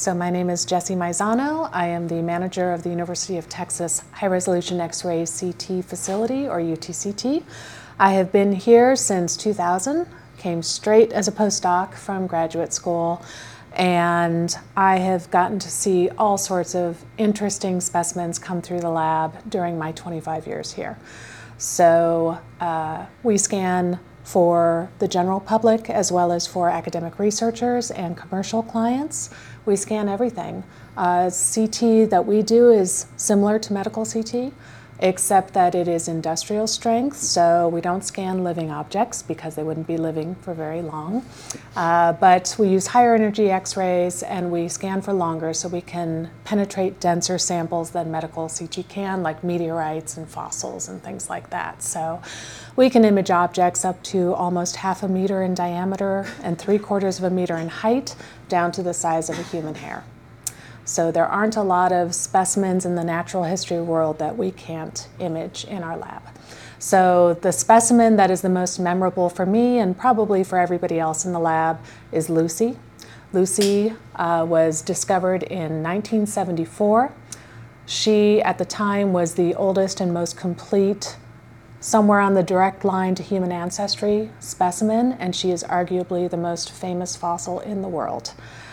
So my name is Jessie Maizano. I am the manager of the University of Texas High Resolution X-ray CT facility, or UTCT. I have been here since 2000, came straight as a postdoc from graduate school, and I have gotten to see all sorts of interesting specimens come through the lab during my 25 years here. So we scan for the general public as well as for academic researchers and commercial clients. We scan everything. CT that we do is similar to medical CT, except that it is industrial strength, so we don't scan living objects because they wouldn't be living for very long. But we use higher energy X-rays and we scan for longer so we can penetrate denser samples than medical CT can, like meteorites and fossils and things like that. So we can image objects up to almost 1/2 meter in diameter and 3/4 meter in height, down to the size of a human hair. So there aren't a lot of specimens in the natural history world that we can't image in our lab. So the specimen that is the most memorable for me and probably for everybody else in the lab is Lucy. Lucy was discovered in 1974. She, at the time, was the oldest and most complete, somewhere on the direct line to human ancestry specimen, and she is arguably the most famous fossil in the world.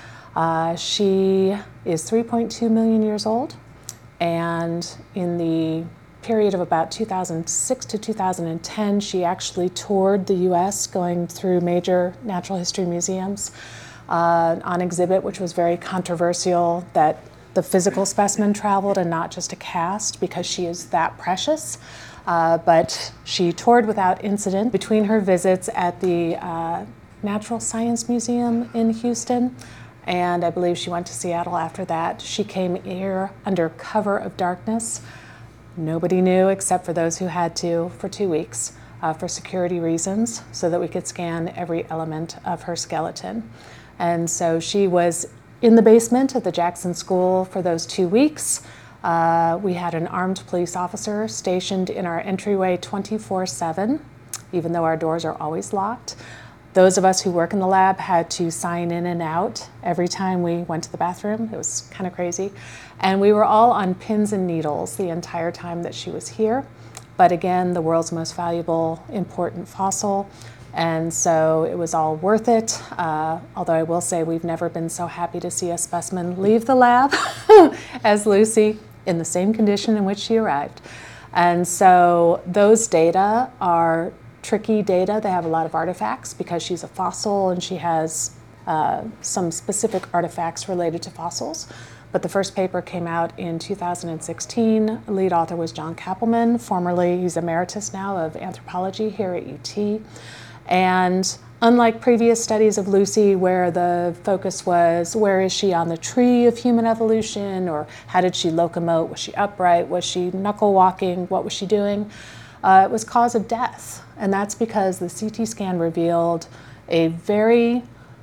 She is 3.2 million years old, and in the period of about 2006 to 2010, she actually toured the US, going through major natural history museums on exhibit, which was very controversial that the physical specimen traveled and not just a cast, because she is that precious. But she toured without incident. Between her visits at the Natural Science Museum in Houston, and I believe she went to Seattle after that, she came here under cover of darkness. Nobody knew except for those who had to, for 2 weeks for security reasons, so that we could scan every element of her skeleton. And so she was in the basement at the Jackson School for those 2 weeks. We had an armed police officer stationed in our entryway 24/7, even though our doors are always locked. Those of us who work in the lab had to sign in and out every time we went to the bathroom. It was kind of crazy. And we were all on pins and needles the entire time that she was here. But again, the world's most valuable, important fossil. And so it was all worth it. Although I will say we've never been so happy to see a specimen leave the lab as Lucy, in the same condition in which she arrived. And so those data are tricky data. They have a lot of artifacts because she's a fossil and she has some specific artifacts related to fossils. But the first paper came out in 2016. The lead author was John Kappelman, formerly, he's emeritus now, of anthropology here at UT. And unlike previous studies of Lucy where the focus was where is she on the tree of human evolution, or how did she locomote, was she upright, was she knuckle walking, what was she doing? It was cause of death, and that's because the CT scan revealed a very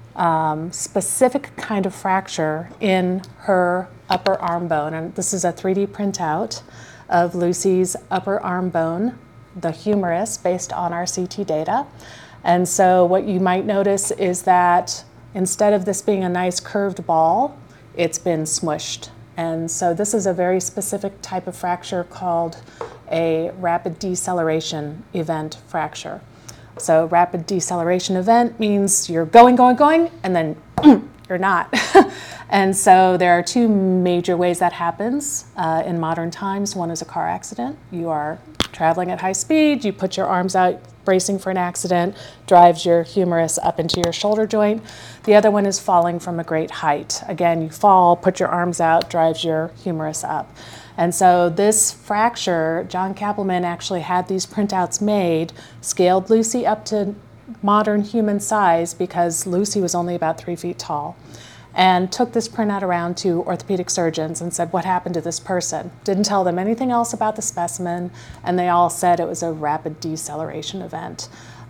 specific kind of fracture in her upper arm bone. And this is a 3D printout of Lucy's upper arm bone, the humerus, based on our CT data. And so what you might notice is that instead of this being a nice curved ball, it's been smushed. And so this is a very specific type of fracture called a rapid deceleration event fracture. So rapid deceleration event means you're going, and then you're not. And so there are two major ways that happens in modern times. One is a car accident. You are traveling at high speed, you put your arms out, bracing for an accident, drives your humerus up into your shoulder joint. The other one is falling from a great height. Again, you fall, put your arms out, drives your humerus up. And so this fracture, John Kappelman actually had these printouts made, scaled Lucy up to modern human size because Lucy was only about 3 feet tall, and took this printout around to orthopedic surgeons and said, what happened to this person? Didn't tell them anything else about the specimen, and they all said it was a rapid deceleration event.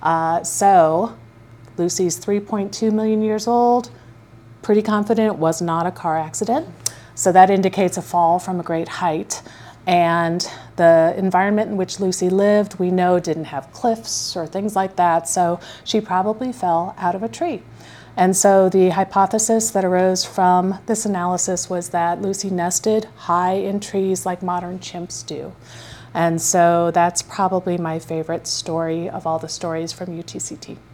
So Lucy's 3.2 million years old, pretty confident it was not a car accident. So that indicates a fall from a great height. And the environment in which Lucy lived, we know, didn't have cliffs or things like that, so she probably fell out of a tree. And so the hypothesis that arose from this analysis was that Lucy nested high in trees like modern chimps do. And so that's probably my favorite story of all the stories from UTCT.